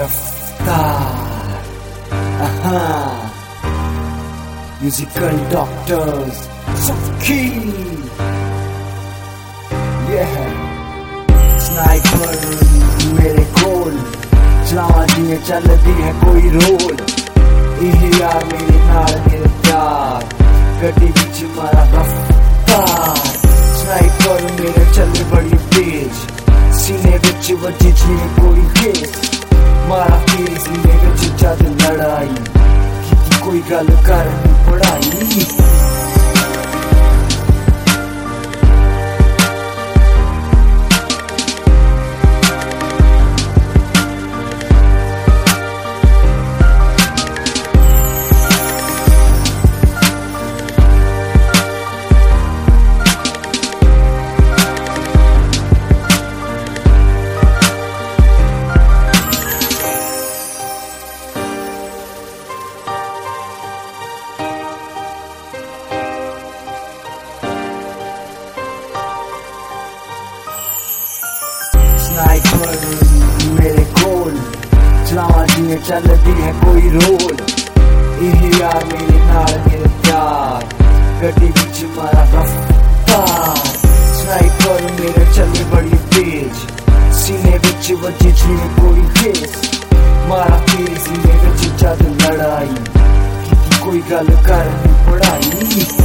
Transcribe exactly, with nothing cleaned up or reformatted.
रफ्तार। Musical doctors सबकी ये है स्नाइपर मेरे गोल चलावा दिए चल दी है कोई रोल इह यार मेरे नाल मेरे प्यार गड्डी विच मारा रफ्तार। स्नाइपर मेरे चले बड़ी तेज सीने विच वजी जिए कोई केस मारा तेरे सीने विच जद लड़ाई की कोई गल करनी पढ़ाई। स्नाइपर मेरे गोल चलावा दिए चल दी है कोई रोल इह यार मेरे नाल मेरे प्यार गड्डी विच मारा रफ्तार। स्नाइपर मेरे चले बड़ी तेज सीने विच वजी जिए कोई केस मारा तेरे सीने विच जद लड़ाई की कोई गल करनी पढ़ाई।